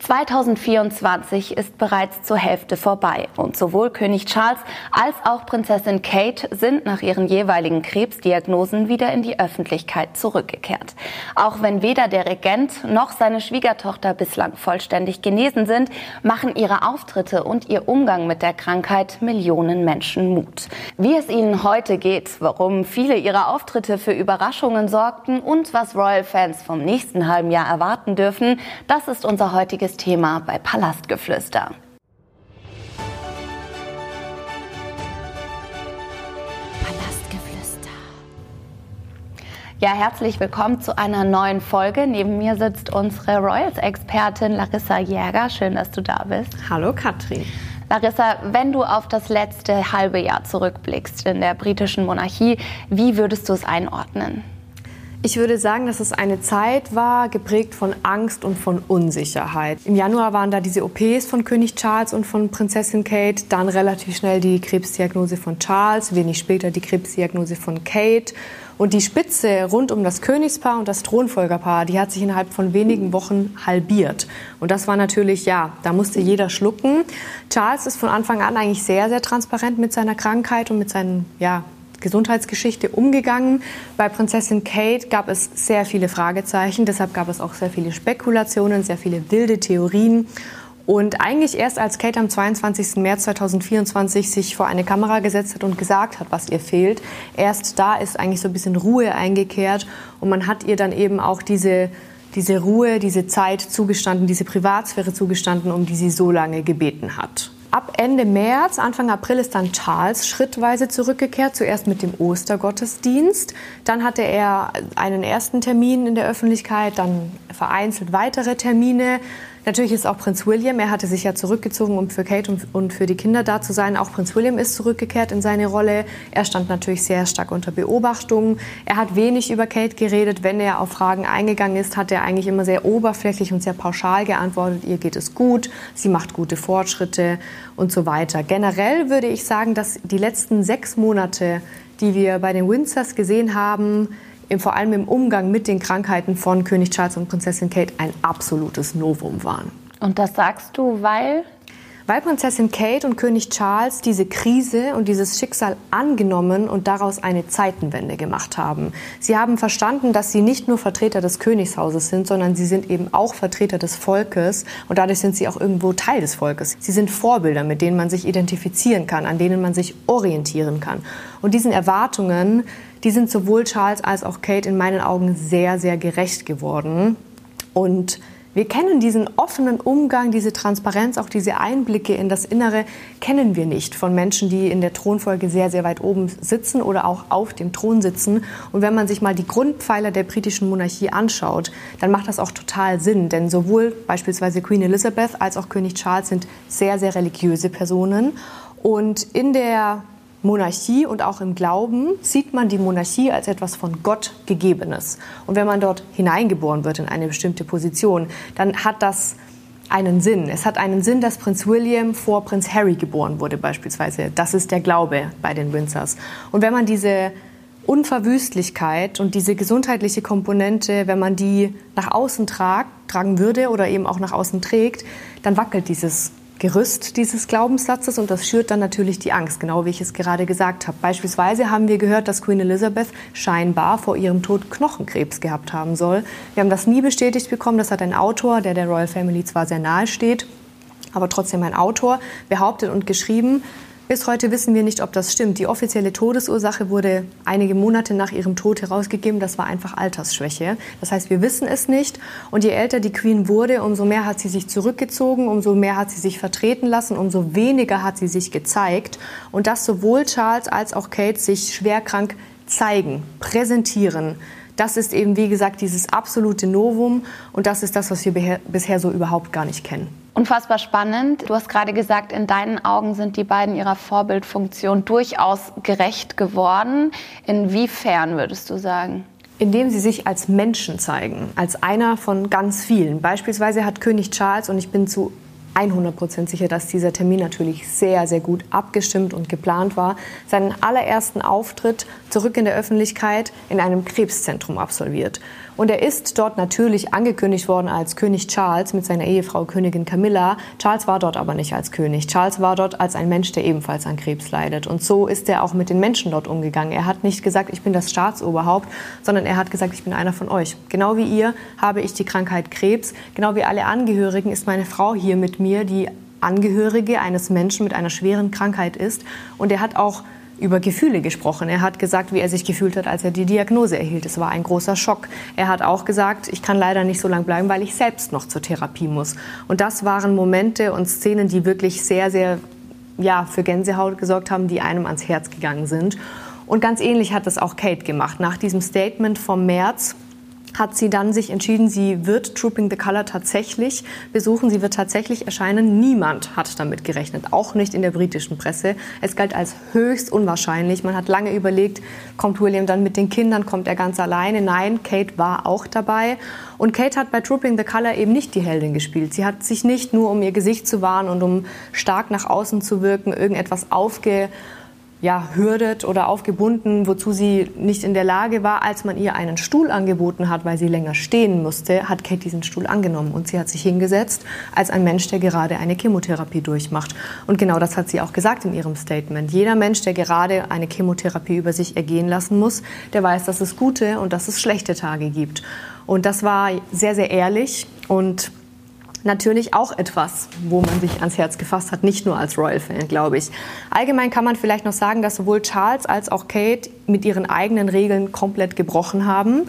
2024 ist bereits zur Hälfte vorbei und sowohl König Charles als auch Prinzessin Kate sind nach ihren jeweiligen Krebsdiagnosen wieder in die Öffentlichkeit zurückgekehrt. Auch wenn weder der Regent noch seine Schwiegertochter bislang vollständig genesen sind, machen ihre Auftritte und ihr Umgang mit der Krankheit Millionen Menschen Mut. Wie es ihnen heute geht, warum viele ihrer Auftritte für Überraschungen sorgten und was Royal-Fans vom nächsten halben Jahr erwarten dürfen, das ist unser heutiges Thema bei Palastgeflüster. Palastgeflüster. Ja, herzlich willkommen zu einer neuen Folge. Neben mir sitzt unsere Royals-Expertin Larissa Jäger. Schön, dass du da bist. Hallo Katrin. Larissa, wenn du auf das letzte halbe Jahr zurückblickst in der britischen Monarchie, wie würdest du es einordnen? Ich würde sagen, dass es eine Zeit war, geprägt von Angst und von Unsicherheit. Im Januar waren da diese OPs von König Charles und von Prinzessin Kate, dann relativ schnell die Krebsdiagnose von Charles, wenig später die Krebsdiagnose von Kate. Und die Spitze rund um das Königspaar und das Thronfolgerpaar, die hat sich innerhalb von wenigen Wochen halbiert. Und das war natürlich, da musste jeder schlucken. Charles ist von Anfang an eigentlich sehr, sehr transparent mit seiner Krankheit und mit seinen, Gesundheitsgeschichte umgegangen. Bei Prinzessin Kate gab es sehr viele Fragezeichen, deshalb gab es auch sehr viele Spekulationen, sehr viele wilde Theorien. Und eigentlich erst als Kate am 22. März 2024 sich vor eine Kamera gesetzt hat und gesagt hat, was ihr fehlt, erst da ist eigentlich so ein bisschen Ruhe eingekehrt und man hat ihr dann eben auch diese Ruhe, diese Zeit zugestanden, diese Privatsphäre zugestanden, um die sie so lange gebeten hat. Ab Ende März, Anfang April ist dann Charles schrittweise zurückgekehrt, zuerst mit dem Ostergottesdienst. Dann hatte er einen ersten Termin in der Öffentlichkeit, dann vereinzelt weitere Termine. Natürlich ist auch Prinz William, er hatte sich ja zurückgezogen, um für Kate und für die Kinder da zu sein. Auch Prinz William ist zurückgekehrt in seine Rolle. Er stand natürlich sehr stark unter Beobachtung. Er hat wenig über Kate geredet. Wenn er auf Fragen eingegangen ist, hat er eigentlich immer sehr oberflächlich und sehr pauschal geantwortet. Ihr geht es gut, sie macht gute Fortschritte und so weiter. Generell würde ich sagen, dass die letzten 6 Monate, die wir bei den Windsors gesehen haben, vor allem im Umgang mit den Krankheiten von König Charles und Prinzessin Kate ein absolutes Novum waren. Und das sagst du, weil? Weil Prinzessin Kate und König Charles diese Krise und dieses Schicksal angenommen und daraus eine Zeitenwende gemacht haben. Sie haben verstanden, dass sie nicht nur Vertreter des Königshauses sind, sondern sie sind eben auch Vertreter des Volkes und dadurch sind sie auch irgendwo Teil des Volkes. Sie sind Vorbilder, mit denen man sich identifizieren kann, an denen man sich orientieren kann. Und diesen Erwartungen, die sind sowohl Charles als auch Kate in meinen Augen sehr, sehr gerecht geworden. Und wir kennen diesen offenen Umgang, diese Transparenz, auch diese Einblicke in das Innere, kennen wir nicht von Menschen, die in der Thronfolge sehr, sehr weit oben sitzen oder auch auf dem Thron sitzen. Und wenn man sich mal die Grundpfeiler der britischen Monarchie anschaut, dann macht das auch total Sinn. Denn sowohl beispielsweise Queen Elizabeth als auch König Charles sind sehr, sehr religiöse Personen. Und in der Monarchie und auch im Glauben sieht man die Monarchie als etwas von Gott Gegebenes. Und wenn man dort hineingeboren wird in eine bestimmte Position, dann hat das einen Sinn. Es hat einen Sinn, dass Prinz William vor Prinz Harry geboren wurde beispielsweise. Das ist der Glaube bei den Windsors. Und wenn man diese Unverwüstlichkeit und diese gesundheitliche Komponente, wenn man die nach außen tragen würde oder eben auch nach außen trägt, dann wackelt dieses Gerüst dieses Glaubenssatzes und das schürt dann natürlich die Angst, genau wie ich es gerade gesagt habe. Beispielsweise haben wir gehört, dass Queen Elizabeth scheinbar vor ihrem Tod Knochenkrebs gehabt haben soll. Wir haben das nie bestätigt bekommen, das hat ein Autor, der Royal Family zwar sehr nahe steht, aber trotzdem ein Autor, behauptet und geschrieben. Bis heute wissen wir nicht, ob das stimmt. Die offizielle Todesursache wurde einige Monate nach ihrem Tod herausgegeben. Das war einfach Altersschwäche. Das heißt, wir wissen es nicht. Und je älter die Queen wurde, umso mehr hat sie sich zurückgezogen, umso mehr hat sie sich vertreten lassen, umso weniger hat sie sich gezeigt. Und dass sowohl Charles als auch Kate sich schwerkrank zeigen, präsentieren, das ist eben, wie gesagt, dieses absolute Novum. Und das ist das, was wir bisher so überhaupt gar nicht kennen. Unfassbar spannend. Du hast gerade gesagt, in deinen Augen sind die beiden ihrer Vorbildfunktion durchaus gerecht geworden. Inwiefern würdest du sagen? Indem sie sich als Menschen zeigen, als einer von ganz vielen. Beispielsweise hat König Charles, und ich bin zu 100% sicher, dass dieser Termin natürlich sehr, sehr gut abgestimmt und geplant war, seinen allerersten Auftritt zurück in der Öffentlichkeit in einem Krebszentrum absolviert. Und er ist dort natürlich angekündigt worden als König Charles mit seiner Ehefrau Königin Camilla. Charles war dort aber nicht als König. Charles war dort als ein Mensch, der ebenfalls an Krebs leidet. Und so ist er auch mit den Menschen dort umgegangen. Er hat nicht gesagt, ich bin das Staatsoberhaupt, sondern er hat gesagt, ich bin einer von euch. Genau wie ihr habe ich die Krankheit Krebs. Genau wie alle Angehörigen ist meine Frau hier mit mir, die Angehörige eines Menschen mit einer schweren Krankheit ist. Und er hat auch über Gefühle gesprochen. Er hat gesagt, wie er sich gefühlt hat, als er die Diagnose erhielt. Es war ein großer Schock. Er hat auch gesagt, ich kann leider nicht so lange bleiben, weil ich selbst noch zur Therapie muss. Und das waren Momente und Szenen, die wirklich sehr, sehr für Gänsehaut gesorgt haben, die einem ans Herz gegangen sind. Und ganz ähnlich hat es auch Kate gemacht. Nach diesem Statement vom März hat sie dann sich entschieden, sie wird Trooping the Colour tatsächlich besuchen, sie wird tatsächlich erscheinen. Niemand hat damit gerechnet, auch nicht in der britischen Presse. Es galt als höchst unwahrscheinlich. Man hat lange überlegt, kommt William dann mit den Kindern, kommt er ganz alleine? Nein, Kate war auch dabei. Und Kate hat bei Trooping the Colour eben nicht die Heldin gespielt. Sie hat sich nicht nur, um ihr Gesicht zu wahren und um stark nach außen zu wirken, irgendetwas hürdet oder aufgebunden, wozu sie nicht in der Lage war. Als man ihr einen Stuhl angeboten hat, weil sie länger stehen musste, hat Kate diesen Stuhl angenommen und sie hat sich hingesetzt als ein Mensch, der gerade eine Chemotherapie durchmacht. Und genau das hat sie auch gesagt in ihrem Statement. Jeder Mensch, der gerade eine Chemotherapie über sich ergehen lassen muss, der weiß, dass es gute und dass es schlechte Tage gibt. Und das war sehr, sehr ehrlich und natürlich auch etwas, wo man sich ans Herz gefasst hat, nicht nur als Royal-Fan, glaube ich. Allgemein kann man vielleicht noch sagen, dass sowohl Charles als auch Kate mit ihren eigenen Regeln komplett gebrochen haben.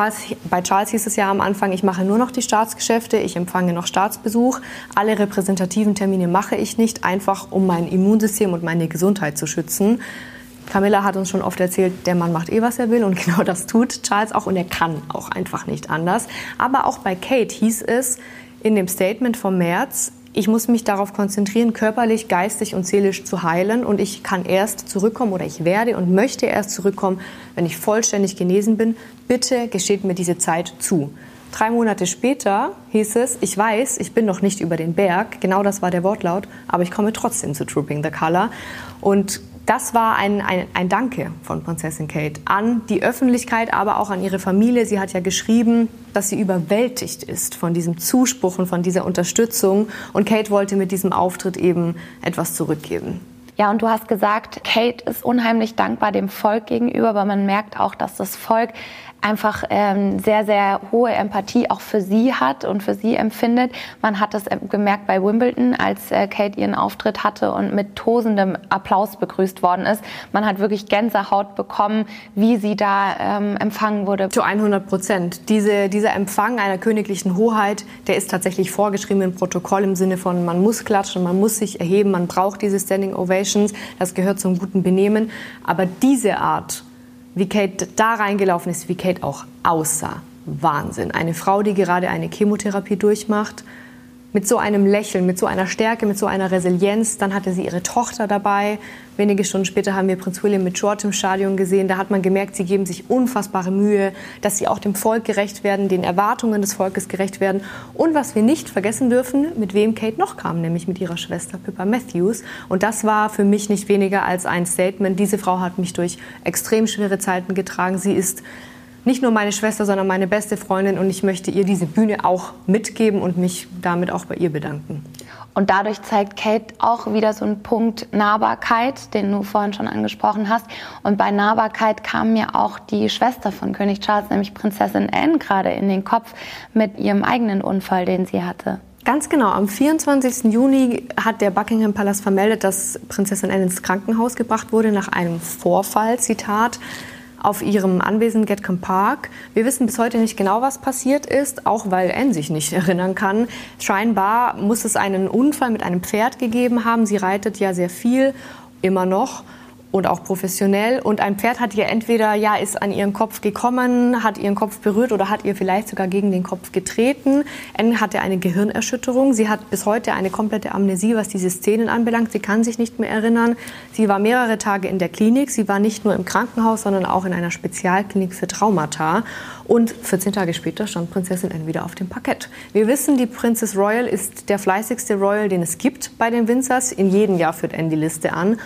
Bei Charles hieß es ja am Anfang, ich mache nur noch die Staatsgeschäfte, ich empfange noch Staatsbesuch. Alle repräsentativen Termine mache ich nicht, einfach um mein Immunsystem und meine Gesundheit zu schützen. Camilla hat uns schon oft erzählt, der Mann macht was er will und genau das tut Charles auch und er kann auch einfach nicht anders. Aber auch bei Kate hieß es, in dem Statement vom März, ich muss mich darauf konzentrieren, körperlich, geistig und seelisch zu heilen und ich kann erst zurückkommen oder ich werde und möchte erst zurückkommen, wenn ich vollständig genesen bin. Bitte gesteht mir diese Zeit zu. 3 Monate später hieß es, ich weiß, ich bin noch nicht über den Berg, genau das war der Wortlaut, aber ich komme trotzdem zu Trooping the Colour. Und das war ein Danke von Prinzessin Kate an die Öffentlichkeit, aber auch an ihre Familie. Sie hat ja geschrieben, dass sie überwältigt ist von diesem Zuspruch und von dieser Unterstützung. Und Kate wollte mit diesem Auftritt eben etwas zurückgeben. Ja, und du hast gesagt, Kate ist unheimlich dankbar dem Volk gegenüber, aber man merkt auch, dass das Volk einfach sehr, sehr hohe Empathie auch für sie hat und für sie empfindet. Man hat das gemerkt bei Wimbledon, als Kate ihren Auftritt hatte und mit tosendem Applaus begrüßt worden ist. Man hat wirklich Gänsehaut bekommen, wie sie da empfangen wurde. Zu 100%. Dieser Empfang einer königlichen Hoheit, der ist tatsächlich vorgeschrieben im Protokoll im Sinne von, man muss klatschen, man muss sich erheben, man braucht diese Standing Ovations, das gehört zum guten Benehmen. Aber diese Art, wie Kate da reingelaufen ist, wie Kate auch aussah. Wahnsinn. Eine Frau, die gerade eine Chemotherapie durchmacht, mit so einem Lächeln, mit so einer Stärke, mit so einer Resilienz. Dann hatte sie ihre Tochter dabei. Wenige Stunden später haben wir Prinz William mit George im Stadion gesehen. Da hat man gemerkt, sie geben sich unfassbare Mühe, dass sie auch dem Volk gerecht werden, den Erwartungen des Volkes gerecht werden. Und was wir nicht vergessen dürfen, mit wem Kate noch kam, nämlich mit ihrer Schwester Pippa Matthews. Und das war für mich nicht weniger als ein Statement. Diese Frau hat mich durch extrem schwere Zeiten getragen. Sie ist nicht nur meine Schwester, sondern meine beste Freundin und ich möchte ihr diese Bühne auch mitgeben und mich damit auch bei ihr bedanken. Und dadurch zeigt Kate auch wieder so einen Punkt Nahbarkeit, den du vorhin schon angesprochen hast. Und bei Nahbarkeit kam mir auch die Schwester von König Charles, nämlich Prinzessin Anne, gerade in den Kopf mit ihrem eigenen Unfall, den sie hatte. Ganz genau. Am 24. Juni hat der Buckingham Palace vermeldet, dass Prinzessin Anne ins Krankenhaus gebracht wurde nach einem Vorfall, Zitat, auf ihrem Anwesen Gatcombe Park. Wir wissen bis heute nicht genau, was passiert ist, auch weil Anne sich nicht erinnern kann. Scheinbar muss es einen Unfall mit einem Pferd gegeben haben. Sie reitet ja sehr viel, immer noch. Und auch professionell. Und ein Pferd hat ihr entweder, ist an ihren Kopf gekommen, hat ihren Kopf berührt oder hat ihr vielleicht sogar gegen den Kopf getreten. Anne hatte eine Gehirnerschütterung. Sie hat bis heute eine komplette Amnesie, was diese Szenen anbelangt. Sie kann sich nicht mehr erinnern. Sie war mehrere Tage in der Klinik. Sie war nicht nur im Krankenhaus, sondern auch in einer Spezialklinik für Traumata. Und 14 Tage später stand Prinzessin Anne wieder auf dem Parkett. Wir wissen, die Princess Royal ist der fleißigste Royal, den es gibt bei den Windsors. In jedem Jahr führt Anne die Liste an.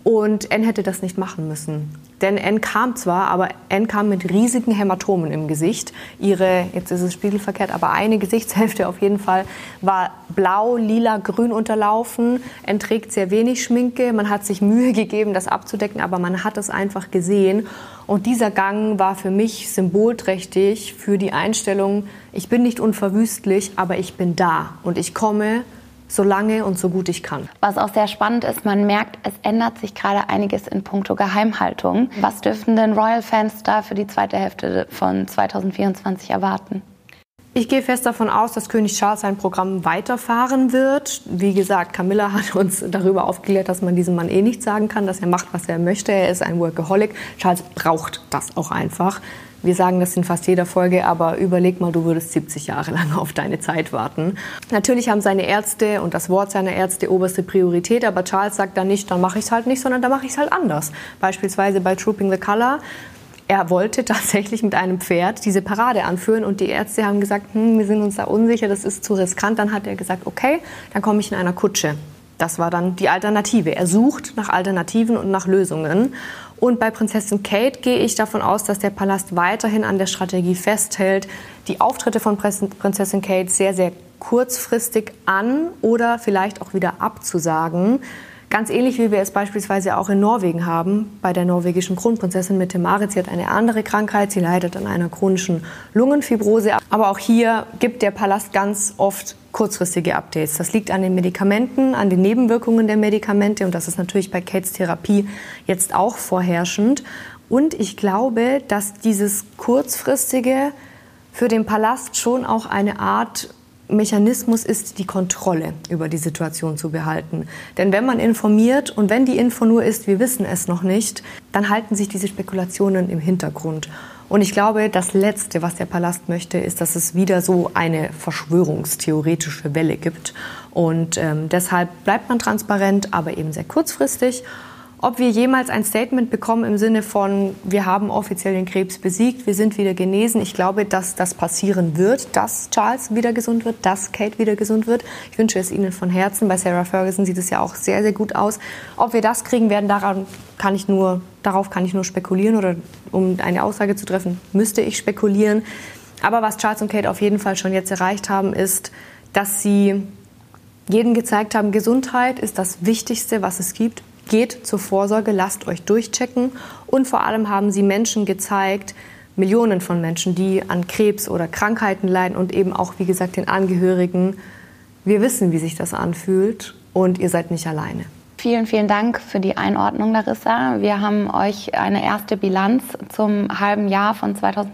Und Anne hätte das nicht machen müssen. Denn Anne kam zwar, aber Anne kam mit riesigen Hämatomen im Gesicht. Jetzt ist es spiegelverkehrt, aber eine Gesichtshälfte auf jeden Fall war blau, lila, grün unterlaufen. Anne trägt sehr wenig Schminke. Man hat sich Mühe gegeben, das abzudecken, aber man hat es einfach gesehen. Und dieser Gang war für mich symbolträchtig für die Einstellung, ich bin nicht unverwüstlich, aber ich bin da und ich komme so lange und so gut ich kann. Was auch sehr spannend ist, man merkt, es ändert sich gerade einiges in puncto Geheimhaltung. Was dürften denn Royal-Fans da für die zweite Hälfte von 2024 erwarten? Ich gehe fest davon aus, dass König Charles sein Programm weiterfahren wird. Wie gesagt, Camilla hat uns darüber aufgeklärt, dass man diesem Mann eh nichts sagen kann, dass er macht, was er möchte. Er ist ein Workaholic. Charles braucht das auch einfach. Wir sagen das in fast jeder Folge, aber überleg mal, du würdest 70 Jahre lang auf deine Zeit warten. Natürlich haben seine Ärzte und das Wort seiner Ärzte oberste Priorität, aber Charles sagt dann nicht, dann mache ich es halt nicht, sondern dann mache ich es halt anders. Beispielsweise bei Trooping the Colour. Er wollte tatsächlich mit einem Pferd diese Parade anführen und die Ärzte haben gesagt, wir sind uns da unsicher, das ist zu riskant. Dann hat er gesagt, okay, dann komme ich in einer Kutsche. Das war dann die Alternative. Er sucht nach Alternativen und nach Lösungen. Und bei Prinzessin Kate gehe ich davon aus, dass der Palast weiterhin an der Strategie festhält, die Auftritte von Prinzessin Kate sehr, sehr kurzfristig an oder vielleicht auch wieder abzusagen. Ganz ähnlich wie wir es beispielsweise auch in Norwegen haben, bei der norwegischen Kronprinzessin Mette-Marit. Sie hat eine andere Krankheit, sie leidet an einer chronischen Lungenfibrose. Aber auch hier gibt der Palast ganz oft kurzfristige Updates. Das liegt an den Medikamenten, an den Nebenwirkungen der Medikamente und das ist natürlich bei Kates Therapie jetzt auch vorherrschend. Und ich glaube, dass dieses kurzfristige für den Palast schon auch eine Art Mechanismus ist, die Kontrolle über die Situation zu behalten. Denn wenn man informiert und wenn die Info nur ist, wir wissen es noch nicht, dann halten sich diese Spekulationen im Hintergrund. Und ich glaube, das Letzte, was der Palast möchte, ist, dass es wieder so eine verschwörungstheoretische Welle gibt. Und deshalb bleibt man transparent, aber eben sehr kurzfristig. Ob wir jemals ein Statement bekommen im Sinne von, wir haben offiziell den Krebs besiegt, wir sind wieder genesen. Ich glaube, dass das passieren wird, dass Charles wieder gesund wird, dass Kate wieder gesund wird. Ich wünsche es Ihnen von Herzen. Bei Sarah Ferguson sieht es ja auch sehr, sehr gut aus. Ob wir das kriegen werden, darauf kann ich nur spekulieren oder um eine Aussage zu treffen, müsste ich spekulieren. Aber was Charles und Kate auf jeden Fall schon jetzt erreicht haben, ist, dass sie jedem gezeigt haben, Gesundheit ist das Wichtigste, was es gibt. Geht zur Vorsorge, lasst euch durchchecken. Und vor allem haben sie Menschen gezeigt, Millionen von Menschen, die an Krebs oder Krankheiten leiden und eben auch, wie gesagt, den Angehörigen. Wir wissen, wie sich das anfühlt und ihr seid nicht alleine. Vielen, vielen Dank für die Einordnung, Larissa. Wir haben euch eine erste Bilanz zum halben Jahr von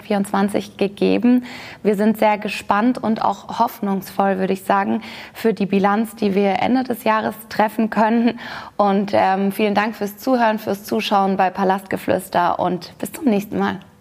2024 gegeben. Wir sind sehr gespannt und auch hoffnungsvoll, würde ich sagen, für die Bilanz, die wir Ende des Jahres treffen können. Und vielen Dank fürs Zuhören, fürs Zuschauen bei Palastgeflüster und bis zum nächsten Mal.